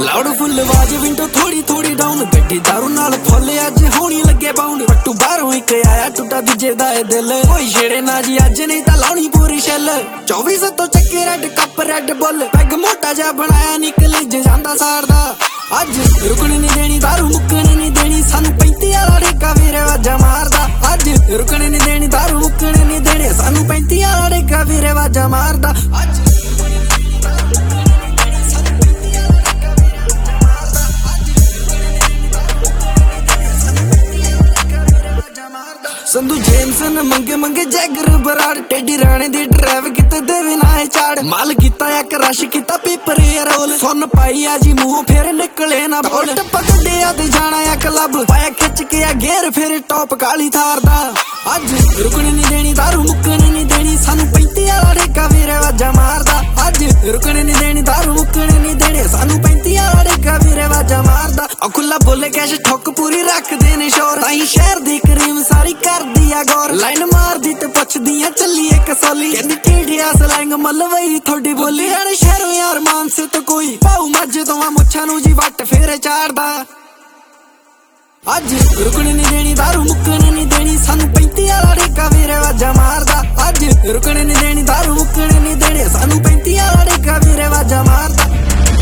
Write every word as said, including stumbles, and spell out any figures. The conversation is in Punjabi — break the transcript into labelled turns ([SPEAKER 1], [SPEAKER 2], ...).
[SPEAKER 1] ਲਾਊਡ ਫੁੱਲ ਆਵਾਜ਼ ਵਿੰਡੋ ਥੋੜੀ ਥੋੜੀ ਡਾਊਨ ਗੱਡੀ ਦਾਰੂ ਨਾਲ ਫੁੱਲ ਅੱਜ ਹੋਣੀ ਲੱਗੇ ਬਾਉਂਡ ਪੱਟੂ ਬਾਹਰੋਂ ਇੱਕ ਆਇਆ ਟੁੱਟਾ ਦੂਜੇ ਦਾ ਇਹ ਦਿਲ ਕੋਈ ਛੇੜੇ ਨਾ ਜੀ ਅੱਜ ਨਹੀਂ ਤਾਂ ਲਾਉਣੀ ਪੂਰੀ ਛੱਲ ਚੌਵੀ ਸੱਤੋਂ ਚੱਕੇ red cup Red Bull peg ਮੋਟਾ ਜਿਹਾ ਬਣਾਇਆ ਨਿਕਲ ਜਾਂਦਾ ਸਾਰਦਾ ਅੱਜ ਰੁਕਣ ਨਹੀਂ ਦੇਣੀ ਦਾਰੂ ਮੁੱਕਣ ਨਹੀਂ ਦੇਣੀ ਸਾਨੂੰ ਪੈਂਤੀ ਵਾਲਾ ਠੇਕਾ ਵੀਰੇ ਵਾਜਾ ਮਾਰਦਾ ਅੱਜ ਰੁਕਣ ਨਹੀਂ ਦੇਣੀ ਦਾਰੂ ਮੁੱਕਣ ਨਹੀਂ ਦੇਣੀ ਸਾਨੂੰ ਪੈਂਤੀ ਵਾਲਾ ਠੇਕਾ ਵੀਰੇ ਵਾਜਾ ਮਾਰਦਾ ਅੱਜ ਸੰਧੂ ਜੇਮਸਨ ਮੰਗੇ ਮੰਗੇ ਜੈਗਰ ਬਰਾੜ ਟੇਡੀ ਰਾਣੇ ਦੀ ਡਰਾਈਵ ਕਿਤੇ ਦੇਵੇ ਨਾ ਇਹ ਚਾੜ ਮਾਲ ਕੀਤਾ ਇੱਕ ਰਸ਼ ਕੀਤਾ ਪੇਪਰ ਰੋਲ ਸੁਣ ਪਾਈ ਆ ਜੀ ਮੂੰਹ ਫੇਰ ਨਿਕਲੇ ਨਾ ਬੋਲ ਟੱਪਾ ਕੱਢਿਆ ਤੇ ਜਾਣਾ ਆ ਕਲੱਬ ਪਾਇਆ ਖਿੱਚ ਕੇ ਆ ਗੇਰ ਫਿਰ ਟੌਪ ਕਾਲੀ ਥਾਰ ਦਾ ਅੱਜ ਰੁਕਣ ਨਹੀਂ ਦੇਣੀ ਦਾਰੂ ਮੁੱਕਣ ਨਹੀਂ ਦੇਣੀ ਸਾਨੂੰ ਪੈਂਤੀ ਵਾਲਾ ਠੇਕਾ ਵੀਰੇ ਵਾਜਾ ਮਾਰਦਾ ਅੱਜ ਰੁਕਣ ਨਹੀਂ ਦੇਣੀ ਦਾਰੂ ਮੁੱਕਣ ਨਹੀਂ ਦੇਣੀ ਸਾਨੂੰ ਪੈਂਤੀ ਵਾਲਾ ਠੇਕਾ ਵੀਰੇ ਵਾਜਾ ਮਾਰਦਾ ਆ ਖੁੱਲਾ ਬੋਲੇ ਕੈਸ਼ ਠੁੱਕ ਪੂਰੀ ਰੱਖਦੇ ਨੇ ਸ਼ੋਰ ਤਾਈ ਸ਼ਹਿਰ ਦੀ ਕਰੀਮ ਸਾਰੀ ਕਰਦੀ ਆ ਗੌਰ ਲਾਈਨ ਮਾਰਦੀ ਤੇ ਪੁੱਛਦੀਆਂ ਚੱਲੀ ਇੱਕ ਸੋਲੀ ਕਹਿੰਦੀ ਢੀੜਿਆ ਸਲੈਂਗ ਮਲਵਈ ਥੋੜੀ ਬੋਲੀ ਅਣ ਸ਼ਹਿਰੋਂ ਯਾਰ ਮਾਨਸੇ ਤੋਂ ਕੋਈ ਪਾਉ ਮੱਝ ਦੋਵਾਂ ਮੁੱਛਾਂ ਨੂੰ ਜੀ ਵੱਟ ਫੇਰੇ ਚਾੜਦਾ ਅੱਜ ਰੁਕਣ ਨਹੀਂ ਦੇਣੀ ਦਾਰੂ ਮੁੱਕਣ ਨਹੀਂ ਦੇਣੀ ਸਾਨੂੰ ਪੈਂਤੀ ਵਾਲਾ ਠੇਕਾ ਵੀਰੇ ਵਾਜਾ ਮਾਰਦਾ ਅੱਜ ਰੁਕਣ ਨਹੀਂ ਦੇਣੀ ਦਾਰੂ ਮੁੱਕਣ ਨਹੀਂ ਦੇਣੀ ਸਾਨੂੰ ਪੈਂਤੀ ਵਾਲਾ ਠੇਕਾ ਵੀਰੇ ਵਾਜਾ ਮਾਰਦਾ